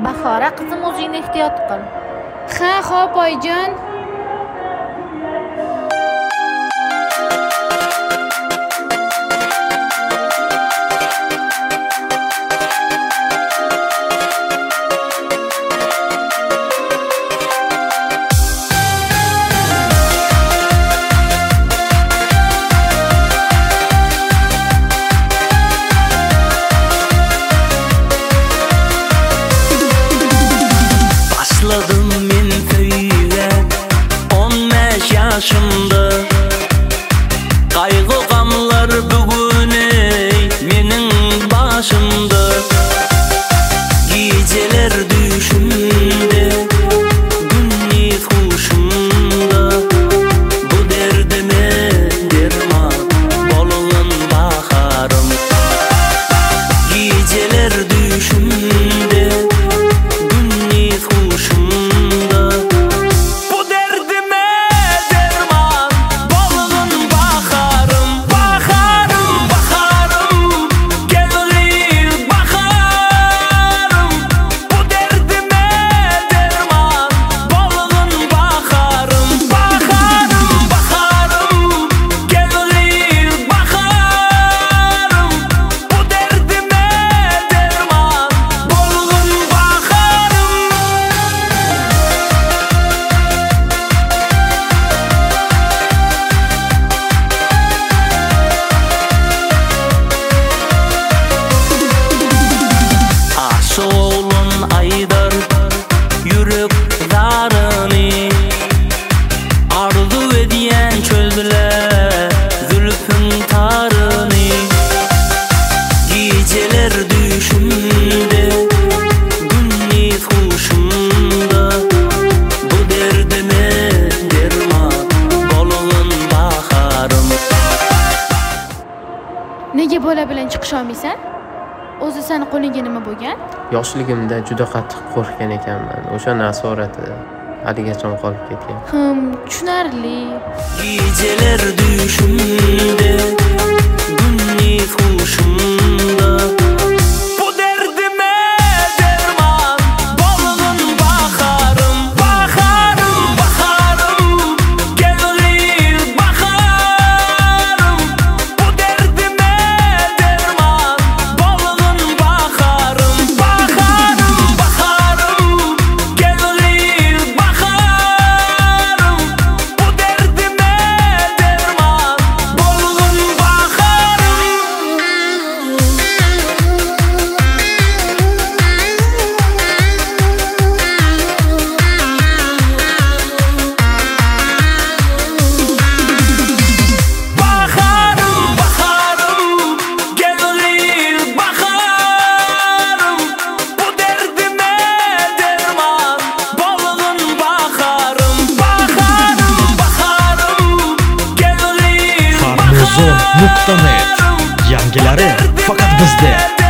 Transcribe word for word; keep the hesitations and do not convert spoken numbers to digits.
Bahora qizim, o'zingni ehtiyot qil. Ha, xo'p oyijon. Başladım men köyge on beş yaşımda. Kaygı gamlar bugün ey menin başımda. Geceler düşümde, gündüz huşumda. Bu derdime derman bolğun baharım. Geceler düşümde, gündüz huşumda. Bu derdime derman bolğun baharım. Baharım, baharım, gelir baharım. Bu derdime derman bolğun baharım. Baharım, baharım, gelir baharım. Bu derdime derman bolğun baharım. Aşık olun aydar yürek darını. Arzu ediyen çözdüler zülfün tarını. Geceler düşümde, gündüz huşumda. Bu derdime derman bolğun baharım. Nega bola bilan chiqisha olmaysan? O'zi seni qo'lingga nima bo'lgan? Yoshligimda juda qattiq qo'rqgan ekanman. O'sha nasorati haligacha qolib ketgan. Hım, tushunarli. Geceler düşümde, gündüz huşumda. Bu derdime derman bolğun baharım. Baharım, baharım, gelir baharım. Bu derdime derman bolğun baharım. Baharım, baharım, gelir baharım. Bu derdime derman bolğun baharım. Baharım, baharım, gelir baharım. Bu derdime derman bolğun baharım. Baharım, baharım, gelir Farmuzon nuqta net. Yangilari faqat bizda.